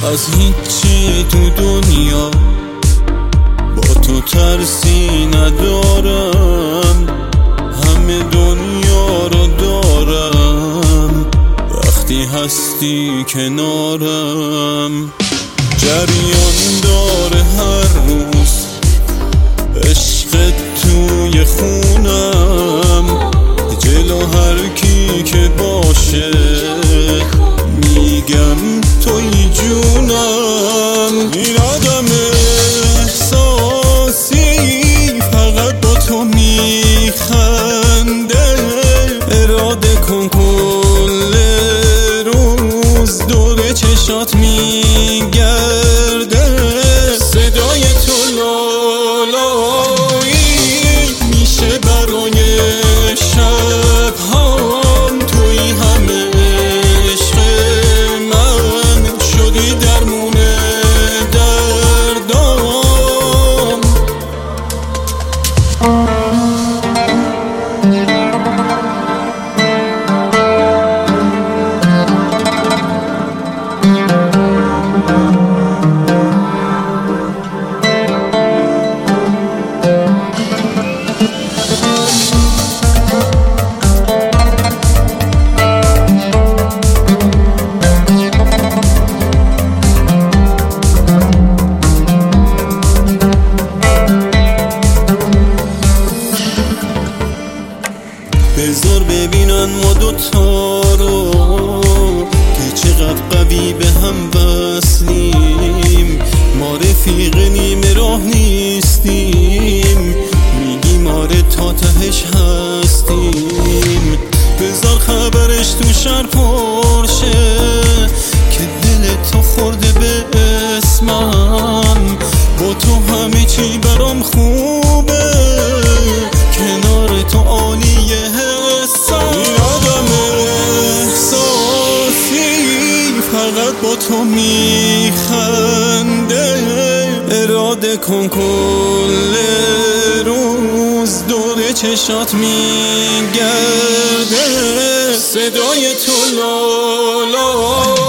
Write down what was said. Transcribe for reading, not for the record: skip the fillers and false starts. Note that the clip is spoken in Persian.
از هیچی تو دنیا با تو ترسی ندارم، همه دنیا رو دارم وقتی هستی کنارم. جریان داره هر روز عشق توی خونم، جلو هر کی که باشه میگم توی جونم. این آدم احساسی فقط با تو میخنده، اراده کن کل روز دور چشات میگرده. صدای تو لالایی میشه برای شبهام، توی همه عشق من شدی درمون دردام. بذار ببینن ما دوتا رو که چقدر قوی به هم وصلیم. ما رفیق نیمه راه نیستیم، میگیم آره تا تهش هستیم. بذار خبرش تو شهر پرشه که دل تو خورده به اسمم. با تو همه چی برام خوبه، کنار تو عالیه حسم. این آدم احساسی فقط با تو میخنده، اراده کن کل روز دور چشات میگرده. صدای تو لالا